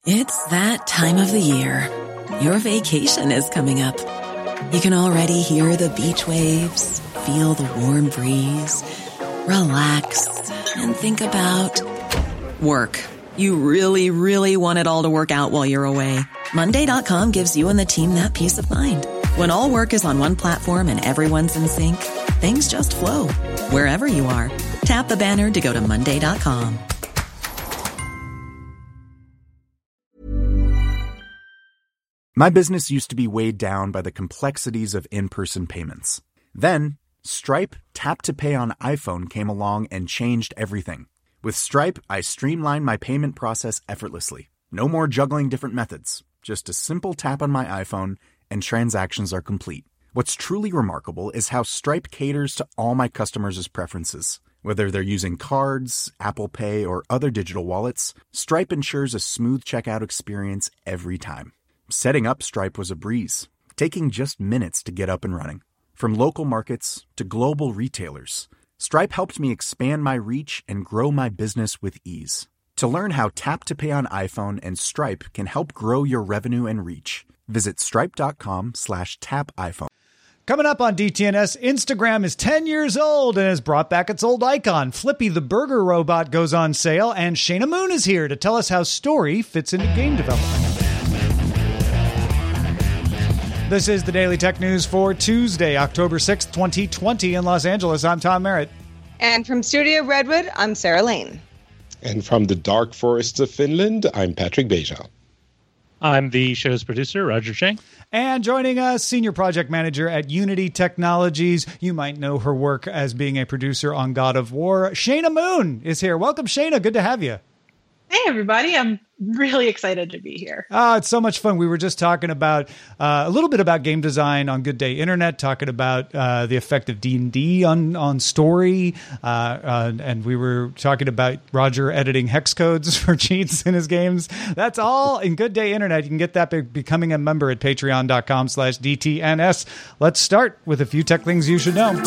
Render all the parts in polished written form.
It's that time of the year. Your vacation is coming up. You can already hear the beach waves, feel the warm breeze, relax, and think about work. You really, really want it all to work out while you're away. Monday.com gives you and the team that peace of mind. When all work is on one platform and everyone's in sync, things just flow. Wherever you are, tap the banner to go to Monday.com. My business used to be weighed down by the complexities of in-person payments. Then, Stripe Tap to Pay on iPhone came along and changed everything. With Stripe, I streamlined my payment process effortlessly. No more juggling different methods. Just a simple tap on my iPhone and transactions are complete. What's truly remarkable is how Stripe caters to all my customers' preferences. Whether they're using cards, Apple Pay, or other digital wallets, Stripe ensures a smooth checkout experience every time. Setting up Stripe was a breeze, taking just minutes to get up and running. From local markets to global retailers, Stripe helped me expand my reach and grow my business with ease. To learn how Tap to Pay on iPhone and Stripe can help grow your revenue and reach, visit stripe.com/tapiphone. Coming up on DTNS, Instagram is 10 years old and has brought back its old icon. Flippy the burger robot goes on sale, and Shayna Moon is here to tell us how story fits into game development. This is the Daily Tech News for Tuesday, October 6th, 2020 in Los Angeles. I'm Tom Merritt. And from Studio Redwood, I'm Sarah Lane. And from the dark forests of Finland, I'm Patrick Beja. I'm the show's producer, Roger Chang. And joining us, Senior Project Manager at Unity Technologies. You might know her work as being a producer on God of War. Shayna Moon is here. Welcome, Shayna. Good to have you. Hey, everybody. I'm really excited to be here. It's so much fun. We were just talking about a little bit about game design on Good Day Internet, talking about the effect of D&D on story. And we were talking about Roger editing hex codes for cheats in his games. That's all in Good Day Internet. You can get that by becoming a member at patreon.com/DTNS. Let's start with a few tech things you should know.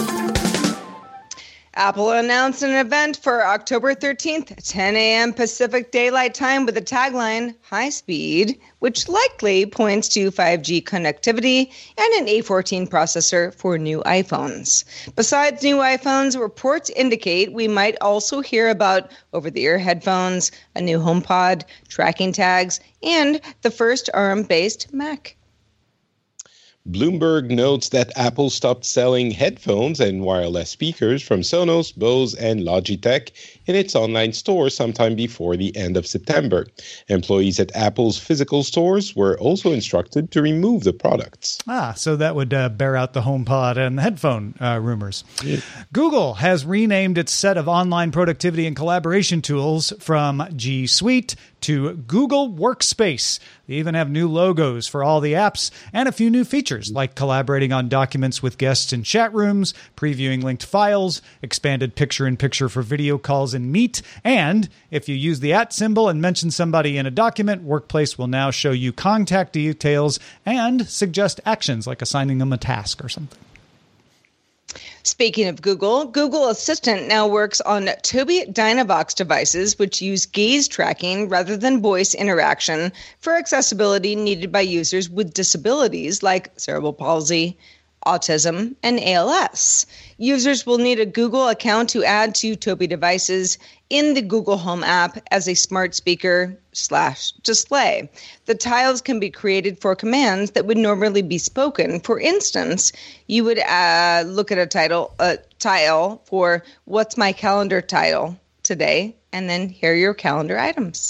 Apple announced an event for October 13th, 10 a.m. Pacific Daylight Time with the tagline, High Speed, which likely points to 5G connectivity and an A14 processor for new iPhones. Besides new iPhones, reports indicate we might also hear about over-the-ear headphones, a new HomePod, tracking tags, and the first ARM-based Mac. Bloomberg notes that Apple stopped selling headphones and wireless speakers from Sonos, Bose, and Logitech in its online store sometime before the end of September. Employees at Apple's physical stores were also instructed to remove the products. So that would bear out the HomePod and the headphone rumors. Yeah. Google has renamed its set of online productivity and collaboration tools from G Suite to Google Workspace. They even have new logos for all the apps and a few new features like collaborating on documents with guests in chat rooms, previewing linked files, expanded picture-in-picture for video calls in Meet, and if you use the @ symbol and mention somebody in a document, Workplace will now show you contact details and suggest actions like assigning them a task or something. Speaking of Google, Google Assistant now works on Tobii Dynavox devices, which use gaze tracking rather than voice interaction for accessibility needed by users with disabilities like cerebral palsy, autism, and ALS. Users will need a Google account to add to Tobii devices in the Google Home app as a smart speaker/display. The tiles can be created for commands that would normally be spoken. For instance, you would look at a tile for what's my calendar title today, and then here are your calendar items.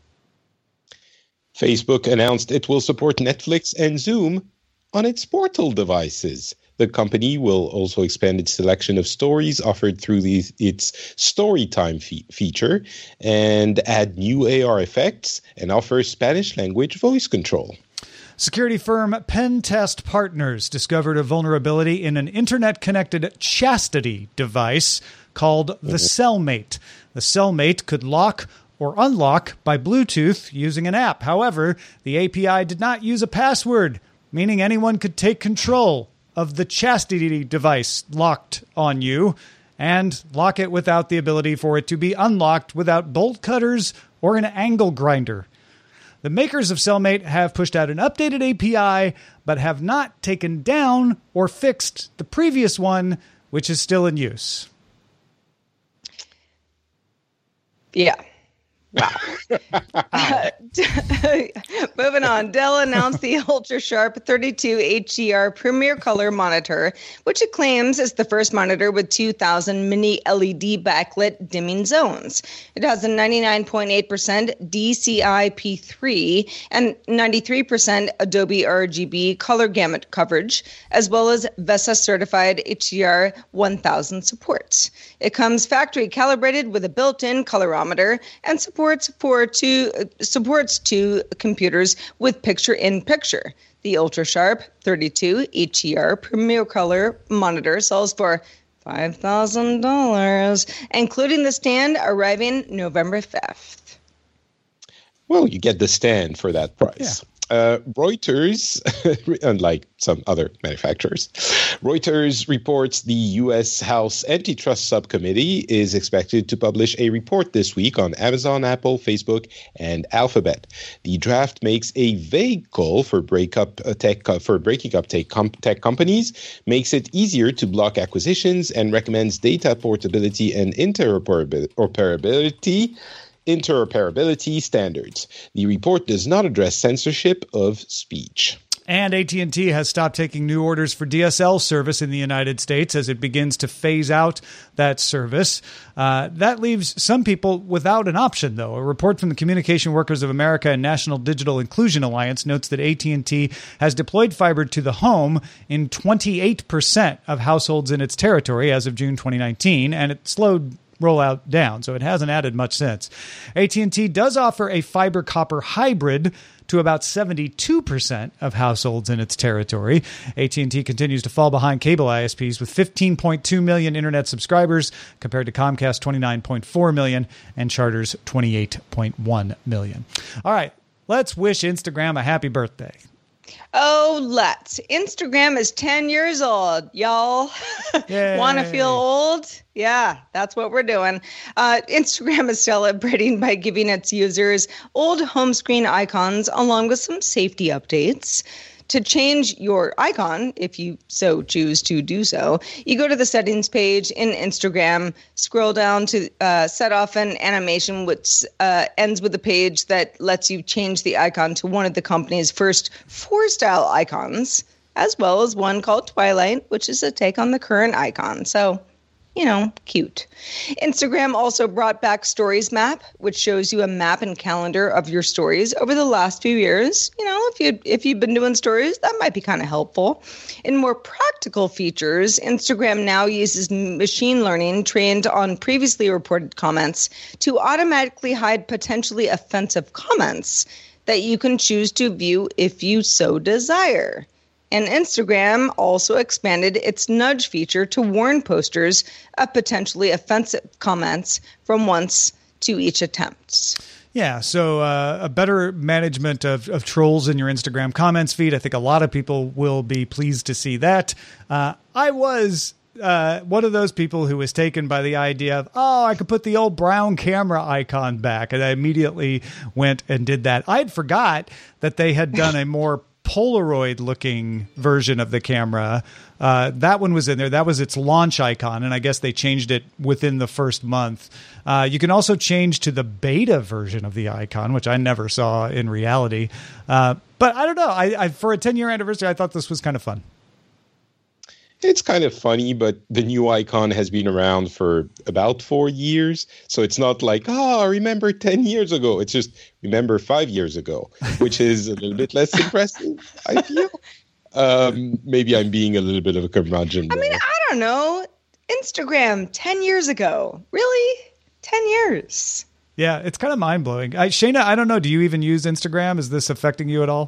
Facebook announced it will support Netflix and Zoom on its Portal devices. The company will also expand its selection of stories offered through its Storytime feature and add new AR effects and offer Spanish language voice control. Security firm Pentest Partners discovered a vulnerability in an internet-connected chastity device called the Cellmate. The Cellmate could lock or unlock by Bluetooth using an app. However, the API did not use a password, meaning anyone could take control of the chastity device locked on you and lock it without the ability for it to be unlocked without bolt cutters or an angle grinder. The makers of Cellmate have pushed out an updated API, but have not taken down or fixed the previous one, which is still in use. Yeah. Wow. Moving on. Dell announced the UltraSharp 32 HDR Premier Color monitor, which it claims is the first monitor with 2,000 mini LED backlit dimming zones. It has a 99.8% DCI-P3 and 93% Adobe RGB color gamut coverage, as well as VESA certified HDR 1000 support. It comes factory calibrated with a built-in colorimeter and supports two computers with picture-in-picture. The UltraSharp 32 HDR Premier Color monitor sells for $5,000, including the stand arriving November 5th. Well, you get the stand for that price. Yeah. Reuters, unlike some other manufacturers, Reuters reports the U.S. House Antitrust Subcommittee is expected to publish a report this week on Amazon, Apple, Facebook, and Alphabet. The draft makes a vague call for breaking up tech companies, makes it easier to block acquisitions, and recommends data portability and interoperability standards. The report does not address censorship of speech. And AT&T has stopped taking new orders for DSL service in the United States as it begins to phase out that service. That leaves some people without an option, though. A report from the Communication Workers of America and National Digital Inclusion Alliance notes that AT&T has deployed fiber to the home in 28% of households in its territory as of June 2019, and it slowed rollout down, so it hasn't added much since. AT&T does offer a fiber copper hybrid to about 72% of households in its territory. AT&T continues to fall behind cable ISPs with 15.2 million internet subscribers compared to Comcast 29.4 million and Charter's 28.1 million. All right, let's wish Instagram a happy birthday. Oh, let's. Instagram is 10 years old, y'all. Want to feel old? Yeah, that's what we're doing. Instagram is celebrating by giving its users old home screen icons along with some safety updates. To change your icon, if you so choose to do so, you go to the settings page in Instagram, scroll down to set off an animation which ends with a page that lets you change the icon to one of the company's first 4 style icons, as well as one called Twilight, which is a take on the current icon. So, cute. Instagram also brought back Stories Map, which shows you a map and calendar of your stories over the last few years. If you've been doing stories, that might be kind of helpful. In more practical features, Instagram now uses machine learning trained on previously reported comments to automatically hide potentially offensive comments that you can choose to view if you so desire. And Instagram also expanded its nudge feature to warn posters of potentially offensive comments from once to each attempt. Yeah, so a better management of trolls in your Instagram comments feed. I think a lot of people will be pleased to see that. I was one of those people who was taken by the idea of, I could put the old brown camera icon back. And I immediately went and did that. I'd forgot that they had done a more Polaroid looking version of the camera. That one was in there. That was its launch icon. And I guess they changed it within the first month. You can also change to the beta version of the icon, which I never saw in reality. But I don't know. I for a 10-year anniversary, I thought this was kind of fun. It's kind of funny, but the new icon has been around for about 4 years. So it's not like, remember 10 years ago. It's just remember 5 years ago, which is a little bit less impressive, I feel. Maybe I'm being a little bit of a curmudgeon. I mean, I don't know. Instagram 10 years ago. Really? 10 years. Yeah, it's kind of mind-blowing. Shayna, I don't know. Do you even use Instagram? Is this affecting you at all?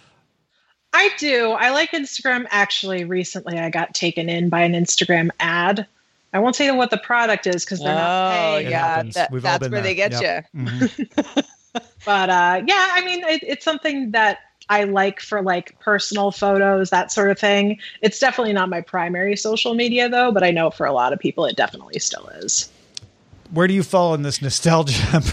I do. I like Instagram. Actually, recently I got taken in by an Instagram ad. I won't say what the product is because they're not paying. Yeah, that's where they get you. Mm-hmm. But I mean, it's something that I like for like personal photos, that sort of thing. It's definitely not my primary social media though, but I know for a lot of people it definitely still is. where do you fall in this nostalgia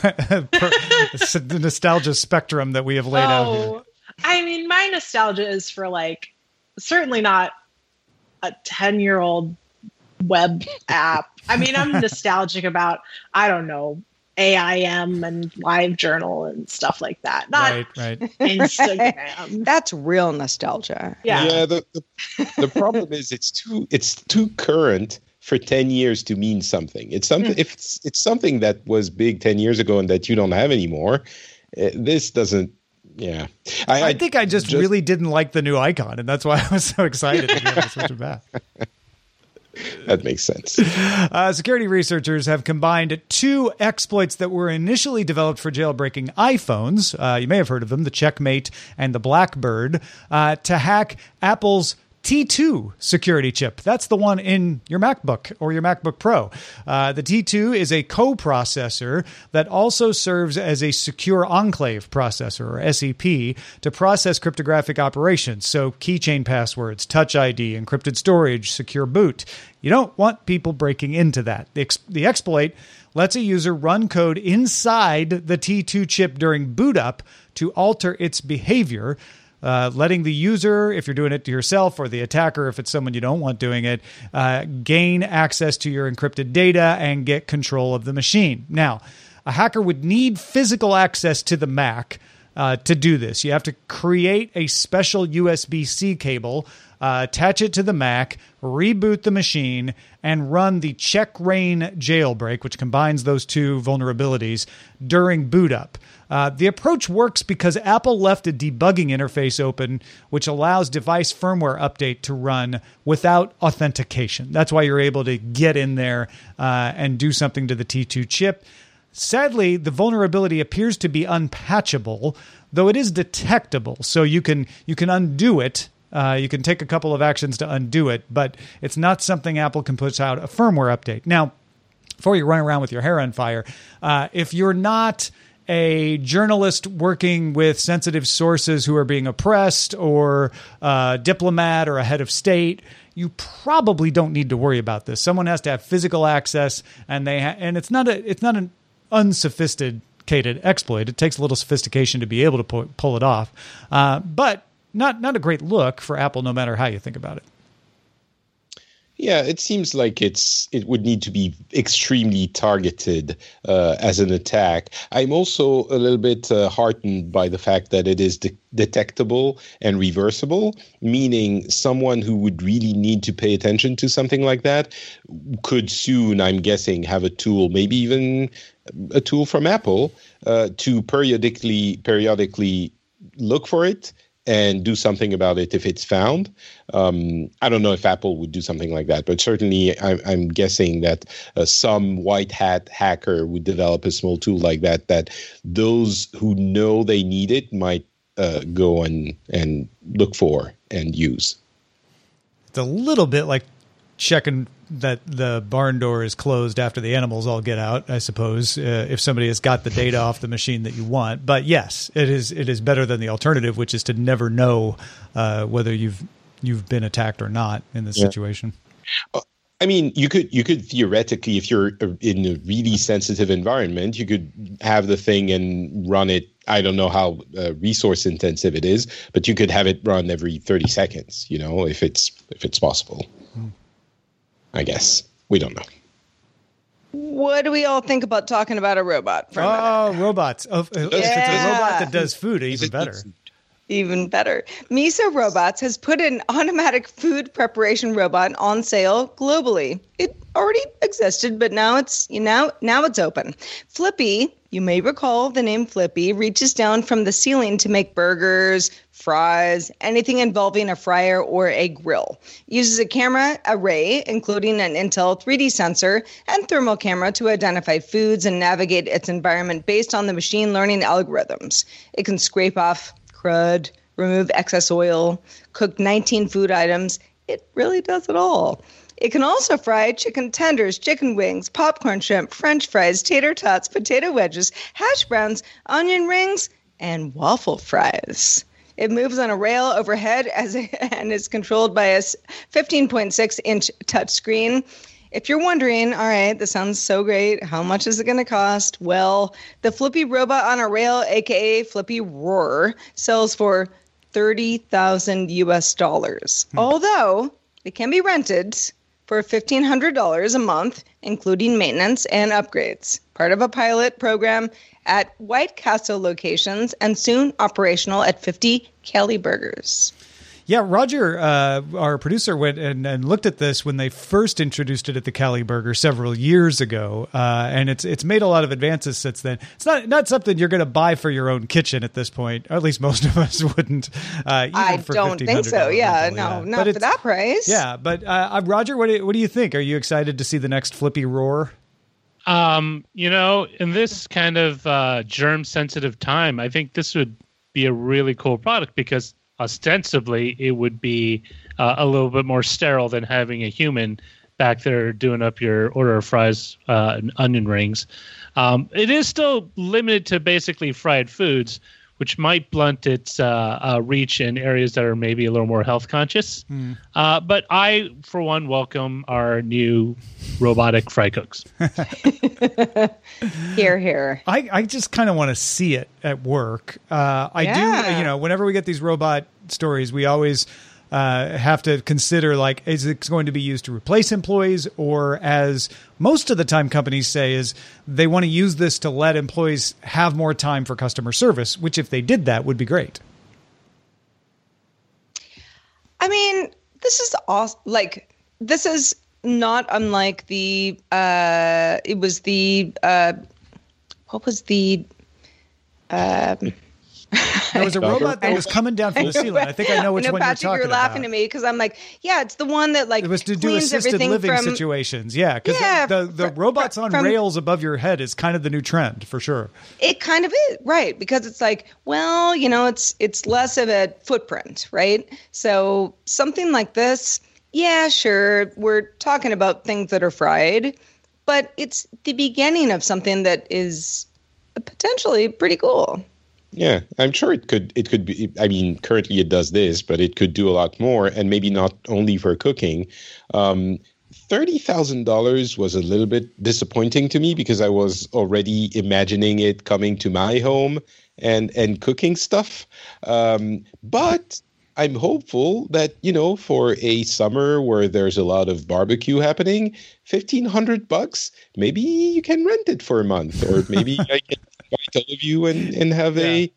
the nostalgia spectrum that we have laid out here? I mean, my nostalgia is for like certainly not a 10-year-old web app. I mean, I'm nostalgic about, I don't know, AIM and LiveJournal and stuff like that. Not right. Instagram. That's real nostalgia. Yeah. The problem is it's too current for 10 years to mean something. It's something if it's something that was big 10 years ago and that you don't have anymore. This doesn't. Yeah, I think I just really didn't like the new icon, and that's why I was so excited to be able to switch it back. That makes sense. Security researchers have combined two exploits that were initially developed for jailbreaking iPhones. You may have heard of them, the Checkmate and the Blackbird, to hack Apple's T2 security chip. That's the one in your MacBook or your MacBook Pro. The T2 is a coprocessor that also serves as a secure enclave processor, or SEP, to process cryptographic operations. So keychain passwords, Touch ID, encrypted storage, secure boot. You don't want people breaking into that. The exploit lets a user run code inside the T2 chip during boot up to alter its behavior, letting the user, if you're doing it to yourself, or the attacker, if it's someone you don't want doing it, gain access to your encrypted data and get control of the machine. Now, a hacker would need physical access to the Mac to do this. You have to create a special USB-C cable, attach it to the Mac, reboot the machine, and run the CheckRain jailbreak, which combines those two vulnerabilities, during boot up. The approach works because Apple left a debugging interface open, which allows device firmware update to run without authentication. That's why you're able to get in there and do something to the T2 chip. Sadly, the vulnerability appears to be unpatchable, though it is detectable. So you can undo it. You can take a couple of actions to undo it, but it's not something Apple can put out a firmware update. Now, before you run around with your hair on fire, if you're not a journalist working with sensitive sources who are being oppressed, or a diplomat or a head of state, you probably don't need to worry about this. Someone has to have physical access, and it's not an unsophisticated exploit. It takes a little sophistication to be able to pull it off, but not a great look for Apple, no matter how you think about it. Yeah, it seems like it would need to be extremely targeted as an attack. I'm also a little bit heartened by the fact that it is detectable and reversible, meaning someone who would really need to pay attention to something like that could soon, I'm guessing, have a tool, maybe even a tool from Apple, to periodically look for it and do something about it if it's found. I don't know if Apple would do something like that, but certainly I'm guessing that some white hat hacker would develop a small tool like that those who know they need it might go and look for and use. It's a little bit like checking that the barn door is closed after the animals all get out, I suppose, if somebody has got the data off the machine that you want. But yes, it is better than the alternative, which is to never know whether you've been attacked or not in this situation. I mean, you could theoretically, if you're in a really sensitive environment, you could have the thing and run it. I don't know how resource intensive it is, but you could have it run every 30 seconds, if it's possible. I guess. We don't know. What do we all think about talking about a robot for a minute? Robots. If it's a robot that does food, even better. Even better. Miso Robots has put an automatic food preparation robot on sale globally. It already existed, but now it's open. Flippy, you may recall the name Flippy, reaches down from the ceiling to make burgers, fries, anything involving a fryer or a grill. Uses a camera array, including an Intel 3D sensor and thermal camera, to identify foods and navigate its environment based on the machine learning algorithms. It can scrape off crud, remove excess oil, cook 19 food items. It really does it all. It can also fry chicken tenders, chicken wings, popcorn shrimp, French fries, tater tots, potato wedges, hash browns, onion rings, and waffle fries. It moves on a rail overhead and is controlled by a 15.6-inch touchscreen. if you're wondering, all right, this sounds so great. How much is it going to cost? Well, the Flippy robot on a rail, aka Flippy Roar, sells for $30,000 US. Although it can be rented for $1,500 a month, including maintenance and upgrades. Part of a pilot program at White Castle locations and soon operational at 50 Kelly Burgers. Yeah, Roger, our producer, went and looked at this when they first introduced it at the Cali Burger several years ago, and it's made a lot of advances since then. It's not something you're going to buy for your own kitchen at this point, or at least most of us wouldn't. I don't think so. Yeah, no, not for that price. Yeah, but Roger, what do you think? Are you excited to see the next Flippy Roar? In this kind of germ-sensitive time, I think this would be a really cool product because ostensibly it would be a little bit more sterile than having a human back there doing up your order of fries and onion rings. It is still limited to basically fried foods, which might blunt its reach in areas that are maybe a little more health conscious. But I, for one, welcome our new robotic fry cooks. Hear, hear. I just kind of want to see it at work. I do, whenever we get these robot stories, we always have to consider, like, is it going to be used to replace employees, or, as most of the time companies say, is they want to use this to let employees have more time for customer service, which if they did that would be great. I mean, this is awesome. Like, this is not unlike the, it was the, what was the, there was a robot that was coming down from the ceiling. I think I know which one Patrick, you're talking you're laughing about. at me because I'm like, yeah, it's the one that, like, it was to do assisted living situations. Yeah, because the robots on rails above your head is kind of the new trend for sure. It kind of is, right? Because it's like, well, it's less of a footprint, right? So something like this, yeah, sure, we're talking about things that are fried, but it's the beginning of something that is potentially pretty cool. Yeah, I'm sure it could be. I mean, currently it does this, but it could do a lot more, and maybe not only for cooking. $30,000 was a little bit disappointing to me because I was already imagining it coming to my home and cooking stuff. But I'm hopeful that, for a summer where there's a lot of barbecue happening, $1,500, maybe you can rent it for a month, or maybe I can invite all of you and have I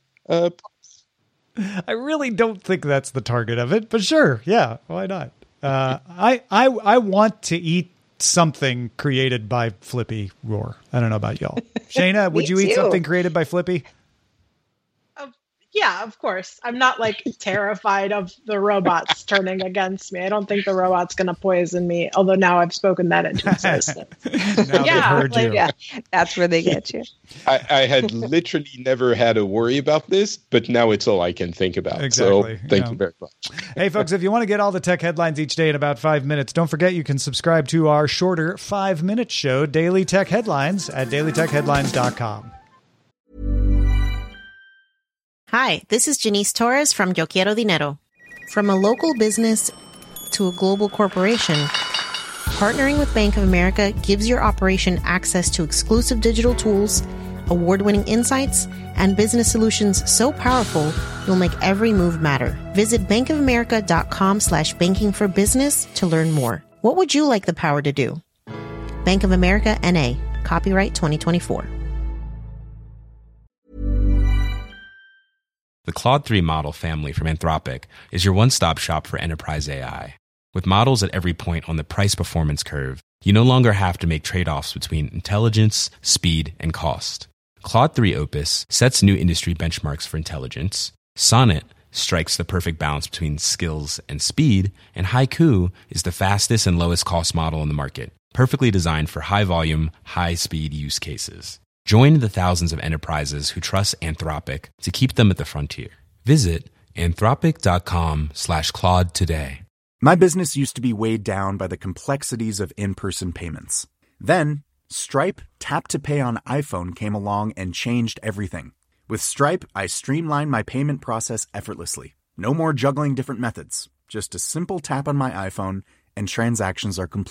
really don't think that's the target of it, but sure, yeah, why not? I want to eat something created by Flippy Roar. I don't know about y'all. Shayna, would you eat something created by Flippy? Yeah, of course. I'm not like terrified of the robots turning against me. I don't think the robot's going to poison me, although now I've spoken that into existence. Yeah, that's where they get you. I had literally never had a worry about this, but now it's all I can think about. Exactly. So thank you very much. Hey, folks, if you want to get all the tech headlines each day in about 5 minutes, don't forget you can subscribe to our shorter 5-minute show, Daily Tech Headlines, at dailytechheadlines.com. Hi, this is Janice Torres from Yo Quiero Dinero. From a local business to a global corporation, partnering with Bank of America gives your operation access to exclusive digital tools, award-winning insights, and business solutions so powerful you'll make every move matter. Visit bankofamerica.com/banking for business to learn more. What would you like the power to do? Bank of America, N.A. Copyright 2024. The Claude 3 model family from Anthropic is your one-stop shop for enterprise AI. With models at every point on the price-performance curve, you no longer have to make trade-offs between intelligence, speed, and cost. Claude 3 Opus sets new industry benchmarks for intelligence, Sonnet strikes the perfect balance between skills and speed, and Haiku is the fastest and lowest cost model in the market, perfectly designed for high-volume, high-speed use cases. Join the thousands of enterprises who trust Anthropic to keep them at the frontier. Visit anthropic.com/Claude today. My business used to be weighed down by the complexities of in-person payments. Then, Stripe Tap to Pay on iPhone came along and changed everything. With Stripe, I streamlined my payment process effortlessly. No more juggling different methods. Just a simple tap on my iPhone and transactions are complete.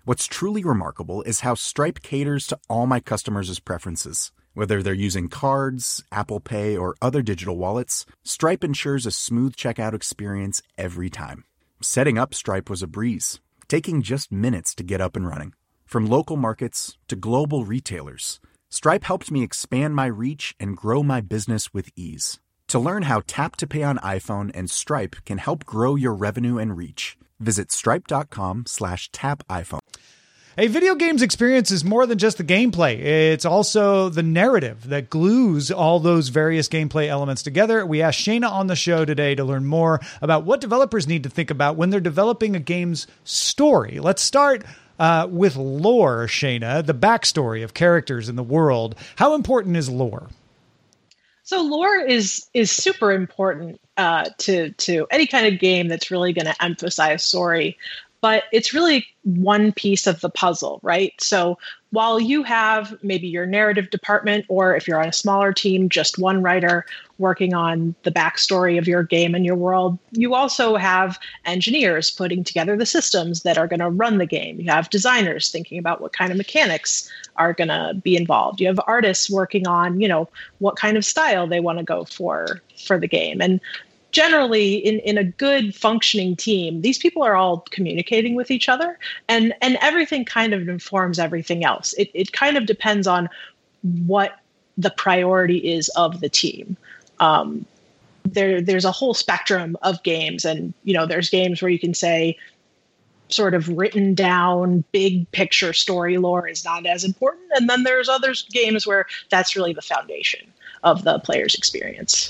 What's truly remarkable is how Stripe caters to all my customers' preferences. Whether they're using cards, Apple Pay, or other digital wallets, Stripe ensures a smooth checkout experience every time. Setting up Stripe was a breeze, taking just minutes to get up and running. From local markets to global retailers, Stripe helped me expand my reach and grow my business with ease. To learn how Tap to Pay on iPhone and Stripe can help grow your revenue and reach, visit stripe.com/tapiphone. A video games experience is more than just the gameplay. It's also the narrative that glues all those various gameplay elements together. We asked Shayna on the show today to learn more about what developers need to think about when they're developing a game's story. Let's start with lore, Shayna, the backstory of characters in the world. How important is lore? So lore is super important to any kind of game that's really going to emphasize story. But it's really one piece of the puzzle, right? So while you have maybe your narrative department, or if you're on a smaller team, just one writer working on the backstory of your game and your world, you also have engineers putting together the systems that are going to run the game. You have designers thinking about what kind of mechanics are going to be involved. You have artists working on, what kind of style they want to go for the game. And generally, in a good functioning team, these people are all communicating with each other, and everything kind of informs everything else. It kind of depends on what the priority is of the team. There's a whole spectrum of games, and there's games where you can say sort of written down big picture story lore is not as important, and then there's other games where that's really the foundation of the player's experience.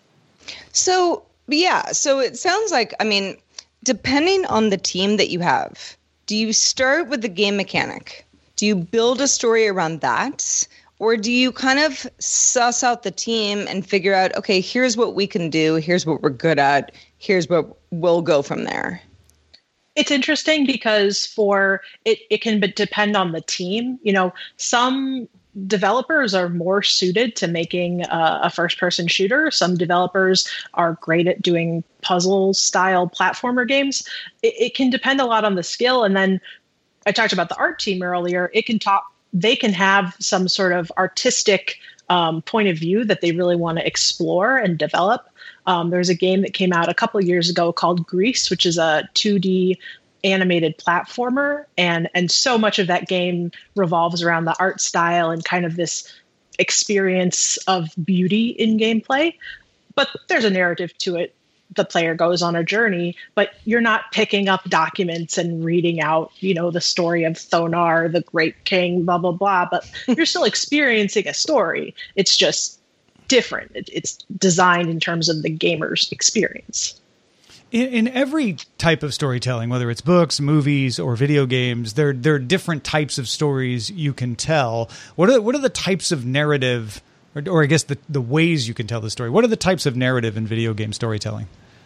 So it sounds like, depending on the team that you have, do you start with the game mechanic? Do you build a story around that? Or do you kind of suss out the team and figure out, okay, here's what we can do, here's what we're good at, here's what we'll go from there? It's interesting because it can depend on the team. Some developers are more suited to making a first-person shooter. Some developers are great at doing puzzle-style platformer games. It can depend a lot on the skill. And then I talked about the art team earlier. They can have some sort of artistic point of view that they really want to explore and develop. There's a game that came out a couple of years ago called Grease, which is a 2D animated platformer, and so much of that game revolves around the art style and kind of this experience of beauty in gameplay. But there's a narrative to it. The player goes on a journey, but you're not picking up documents and reading out, the story of Thonar, the great king, blah, blah, blah. But you're still experiencing a story. It's just different. It's designed in terms of the gamer's experience. In every type of storytelling, whether it's books, movies, or video games, there are different types of stories you can tell. What are the types of narrative, or I guess the ways you can tell the story? What are the types of narrative in video game storytelling?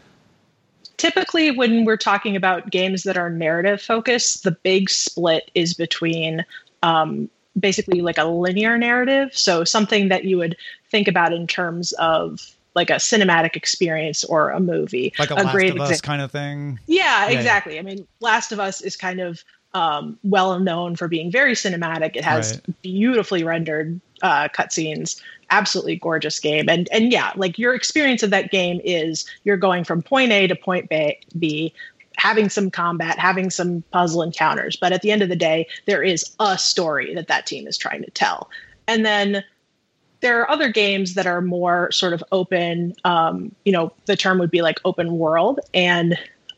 Typically, when we're talking about games that are narrative focused, the big split is between basically like a linear narrative. So something that you would think about in terms of like a cinematic experience or a movie. Like a Last of Us kind of thing? Yeah, exactly. Yeah. Last of Us is kind of well known for being very cinematic. It has beautifully rendered cutscenes, absolutely gorgeous game. And yeah, like your experience of that game is you're going from point A to point B, having some combat, having some puzzle encounters. But at the end of the day, there is a story that team is trying to tell. And then there are other games that are more sort of open, the term would be like open world. And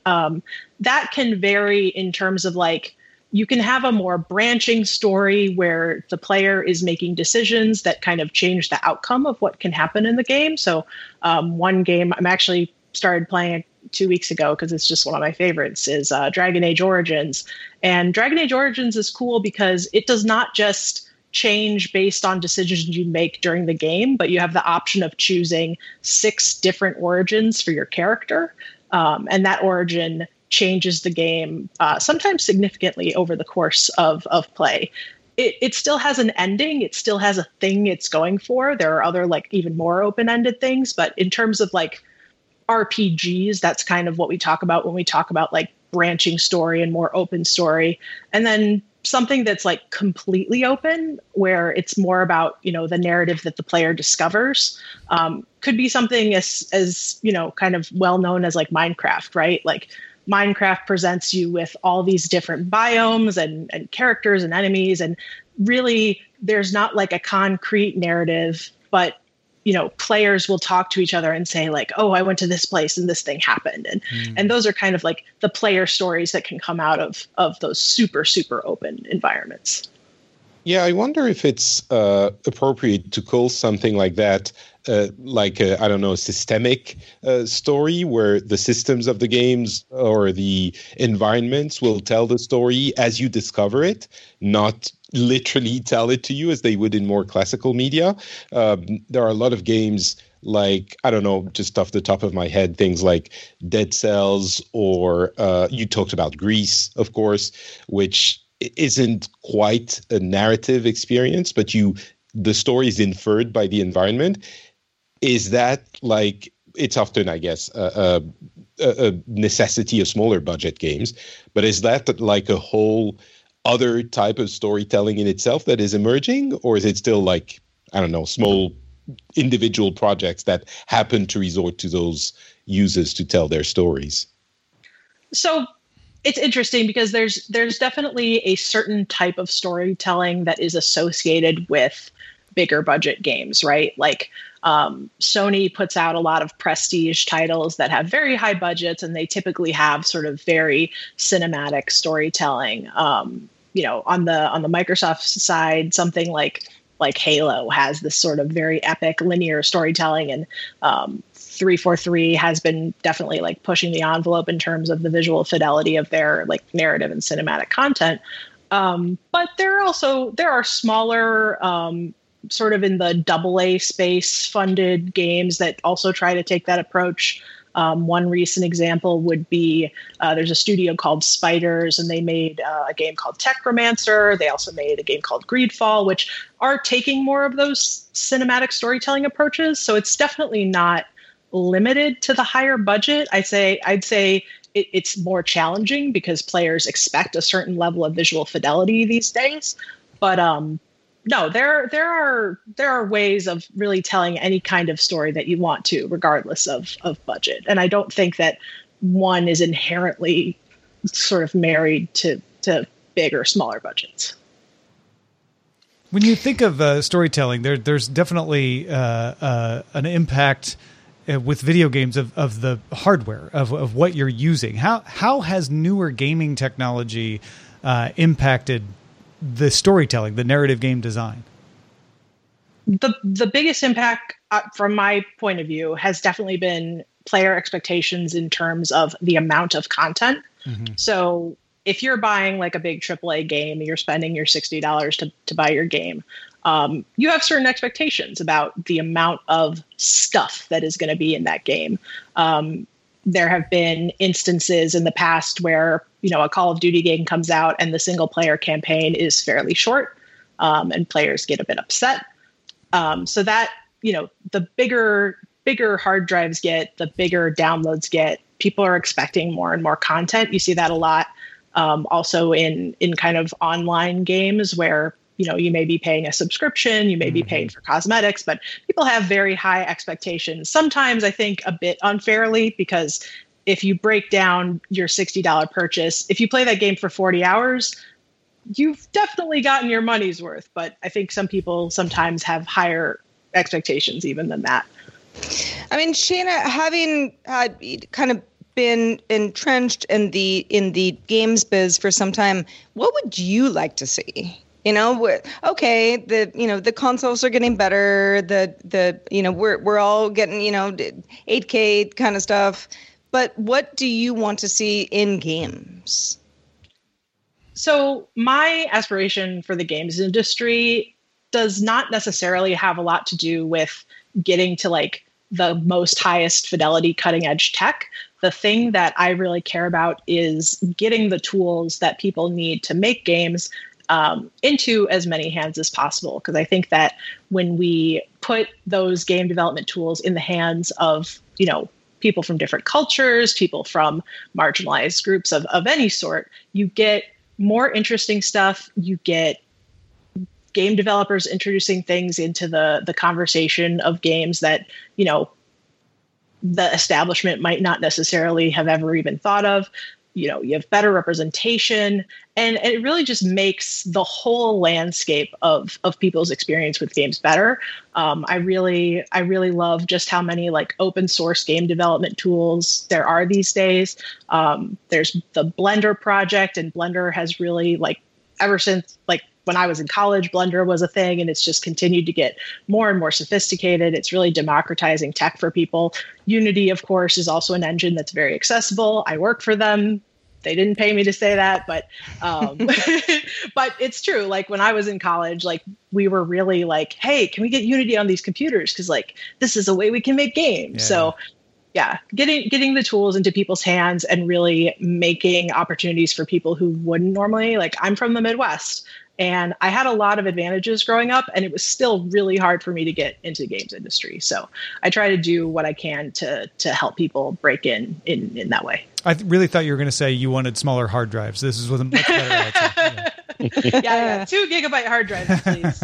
that can vary in terms of like, you can have a more branching story where the player is making decisions that kind of change the outcome of what can happen in the game. So one game I'm actually started playing 2 weeks ago because it's just one of my favorites is Dragon Age Origins. And Dragon Age Origins is cool because it does not just change based on decisions you make during the game, but you have the option of choosing 6 different origins for your character. And that origin changes the game sometimes significantly over the course of play. It still has an ending. It still has a thing it's going for. There are other like even more open-ended things, but in terms of like RPGs, that's kind of what we talk about when we talk about like branching story and more open story. And then something that's like completely open, where it's more about, the narrative that the player discovers, could be something as kind of well known as like Minecraft, right? Like Minecraft presents you with all these different biomes and characters and enemies, and really there's not like a concrete narrative, but players will talk to each other and say like, oh, I went to this place and this thing happened. And those are kind of like the player stories that can come out of those super, super open environments. Yeah, I wonder if it's appropriate to call something like that a systemic story, where the systems of the games or the environments will tell the story as you discover it, not literally tell it to you as they would in more classical media. There are a lot of games like, just off the top of my head, things like Dead Cells, or you talked about Grease, of course, which isn't quite a narrative experience, but the story is inferred by the environment. Is that like, it's often, I guess, a necessity of smaller budget games, but is that like a whole other type of storytelling in itself that is emerging, or is it still like, small individual projects that happen to resort to those uses to tell their stories? So it's interesting because there's definitely a certain type of storytelling that is associated with bigger budget games, right? Like Sony puts out a lot of prestige titles that have very high budgets, and they typically have sort of very cinematic storytelling. On the Microsoft side, something like Halo has this sort of very epic linear storytelling, and 343 has been definitely like pushing the envelope in terms of the visual fidelity of their like narrative and cinematic content. But there are smaller, sort of in the AA space funded games that also try to take that approach. One recent example would be there's a studio called Spiders, and they made a game called Techromancer. They also made a game called Greedfall, which are taking more of those cinematic storytelling approaches. So it's definitely not limited to the higher budget. I'd say it's more challenging because players expect a certain level of visual fidelity these days. But no, there are ways of really telling any kind of story that you want to, regardless of budget. And I don't think that one is inherently sort of married to big or smaller budgets. When you think of storytelling, there's definitely an impact with video games of the hardware of what you're using. How has newer gaming technology impacted the storytelling, the narrative game design? The biggest impact from my point of view has definitely been player expectations in terms of the amount of content. Mm-hmm. So if you're buying like a big AAA game, you're spending your $60 to buy your game, you have certain expectations about the amount of stuff that is going to be in that game. There have been instances in the past where, a Call of Duty game comes out and the single player campaign is fairly short, and players get a bit upset. So that, the bigger hard drives get, the bigger downloads get, people are expecting more and more content. You see that a lot. Also in kind of online games where, you may be paying a subscription, you may be paying for cosmetics, but people have very high expectations. Sometimes I think a bit unfairly, because if you break down your $60 purchase, if you play that game for 40 hours, you've definitely gotten your money's worth. But I think some people sometimes have higher expectations even than that. I mean, Shayna, having kind of been entrenched in the games biz for some time, what would you like to see? Okay, the consoles are getting better. We're all getting 8K kind of stuff. But what do you want to see in games? So my aspiration for the games industry does not necessarily have a lot to do with getting to like the most highest fidelity cutting edge tech. The thing that I really care about is getting the tools that people need to make games into as many hands as possible. Because I think that when we put those game development tools in the hands of, people from different cultures, people from marginalized groups of any sort, you get more interesting stuff. You get game developers introducing things into the conversation of games that, the establishment might not necessarily have ever even thought of. You have better representation, and it really just makes the whole landscape of people's experience with games better. I really love just how many open source game development tools there are these days. There's the Blender project, and Blender has really ever since when I was in college, Blender was a thing, and it's just continued to get more and more sophisticated. It's really democratizing tech for people. Unity, of course, is also an engine that's very accessible. I work for them. They didn't pay me to say that, but but it's true. When I was in college, we were really hey, can we get Unity on these computers? Because this is a way we can make games. Yeah. So yeah, getting the tools into people's hands and really making opportunities for people who wouldn't normally. I'm from the Midwest, and I had a lot of advantages growing up, and it was still really hard for me to get into the games industry. So I try to do what I can to help people break in that way. I really thought you were going to say you wanted smaller hard drives. This is a much better answer. Yeah, 2 gigabyte hard drives, please.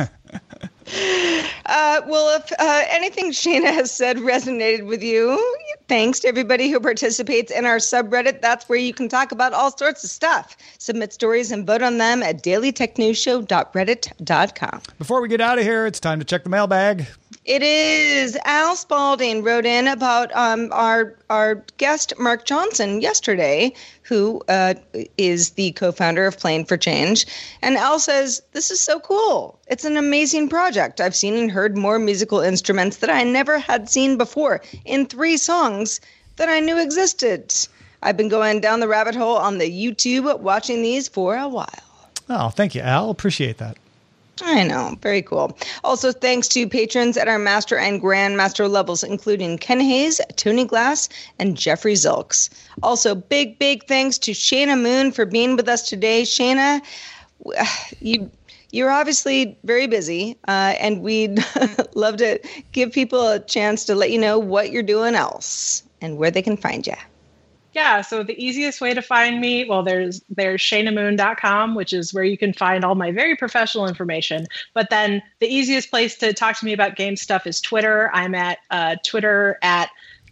Well, if anything Shayna has said resonated with you, thanks to everybody who participates in our subreddit. That's where you can talk about all sorts of stuff. Submit stories and vote on them at dailytechnewsshow.reddit.com. Before we get out of here, it's time to check the mailbag. It is. Al Spalding wrote in about our guest, Mark Johnson, yesterday, who is the co-founder of Playing for Change. And Al says, this is so cool. It's an amazing project. I've seen and heard more musical instruments that I never had seen before in 3 songs that I knew existed. I've been going down the rabbit hole on the YouTube watching these for a while. Oh, thank you, Al. Appreciate that. I know. Very cool. Also, thanks to patrons at our Master and Grandmaster levels, including Ken Hayes, Tony Glass, and Jeffrey Zilks. Also, big thanks to Shayna Moon for being with us today. Shayna, you're obviously very busy, and we'd love to give people a chance to let you know what you're doing else and where they can find you. Yeah, so the easiest way to find me, well, there's shaynamoon.com, which is where you can find all my very professional information. But then the easiest place to talk to me about game stuff is Twitter. I'm at Twitter at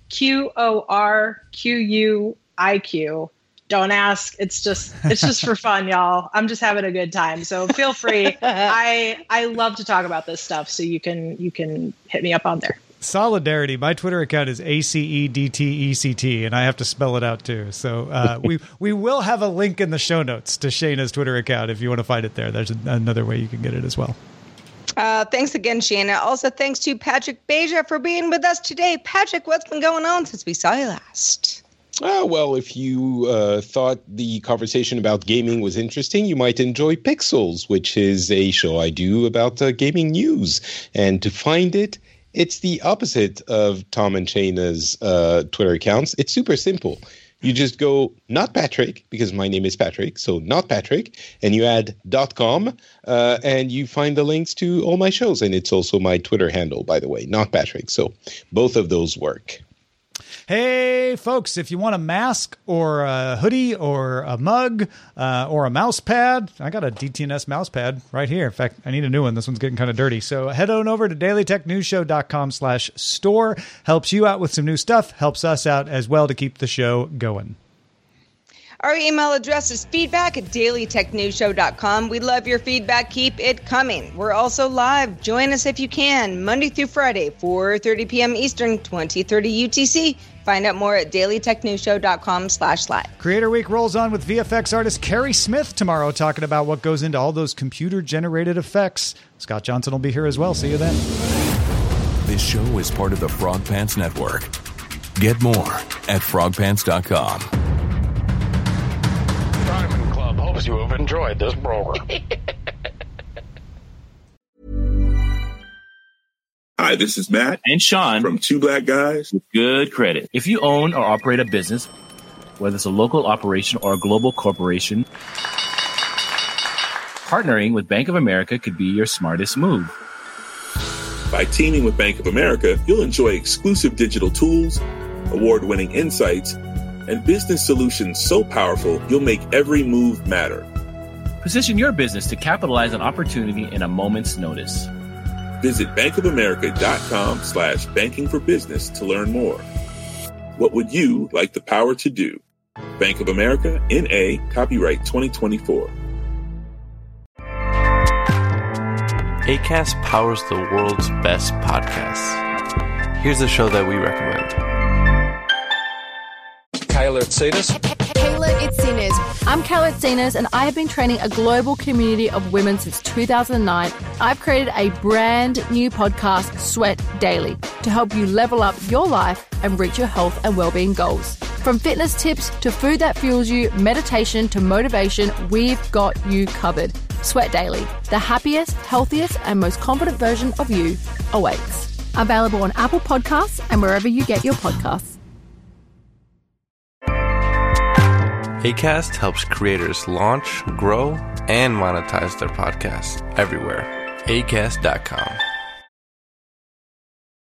QORQUIQ. Don't ask. It's just for fun, y'all. I'm just having a good time. So feel free. I love to talk about this stuff, so you can hit me up on there. Solidarity. My Twitter account is ACEDTECT, and I have to spell it out too. So we will have a link in the show notes to Shayna's Twitter account if you want to find it there. There's another way you can get it as well. Thanks again, Shayna. Also, thanks to Patrick Beja for being with us today. Patrick, what's been going on since we saw you last? Well, if you thought the conversation about gaming was interesting, you might enjoy Pixels, which is a show I do about gaming news. And to find it, it's the opposite of Tom and Shayna's Twitter accounts. It's super simple. You just go, not Patrick, because my name is Patrick, so not Patrick, and you add .com, and you find the links to all my shows. And it's also my Twitter handle, by the way, not Patrick. So both of those work. Hey, folks, if you want a mask or a hoodie or a mug or a mouse pad, I got a DTNS mouse pad right here. In fact, I need a new one. This one's getting kind of dirty. So head on over to dailytechnewsshow.com/store. Helps you out with some new stuff. Helps us out as well to keep the show going. Our email address is feedback@dailytechnewsshow.com. We love your feedback. Keep it coming. We're also live. Join us if you can, Monday through Friday, 4:30 p.m. Eastern, 2030 UTC. Find out more at dailytechnewsshow.com/live. Creator Week rolls on with VFX artist Carrie Smith tomorrow, talking about what goes into all those computer-generated effects. Scott Johnson will be here as well. See you then. This show is part of the Frog Pants Network. Get more at frogpants.com. Diamond Club hopes you have enjoyed this program. Hi, this is Matt and Sean from Two Black Guys with Good Credit. If you own or operate a business, whether it's a local operation or a global corporation, partnering with Bank of America could be your smartest move. By teaming with Bank of America, you'll enjoy exclusive digital tools, award-winning insights, and business solutions so powerful you'll make every move matter. Position your business to capitalize on opportunity in a moment's notice. Visit bankofamerica.com/banking for business to learn more. What would you like the power to do? Bank of America, N.A., copyright 2024. Acast powers the world's best podcasts. Here's a show that we recommend. Kayla Itsinas. Kayla Itsinas. I'm Kayla Itsinas, and I have been training a global community of women since 2009. I've created a brand new podcast, Sweat Daily, to help you level up your life and reach your health and well-being goals. From fitness tips to food that fuels you, meditation to motivation, we've got you covered. Sweat Daily, the happiest, healthiest, and most confident version of you awaits. Available on Apple Podcasts and wherever you get your podcasts. Acast helps creators launch, grow, and monetize their podcasts everywhere. Acast.com.